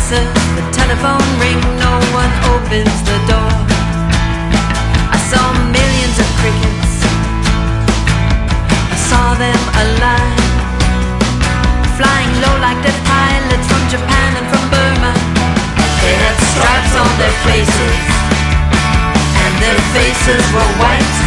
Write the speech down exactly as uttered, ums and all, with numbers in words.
answer the telephone ring, no one opens the door. I saw millions of crickets, I saw them alive, flying low like the pilots from Japan and from Burma. They had stripes on their faces, and their faces were white.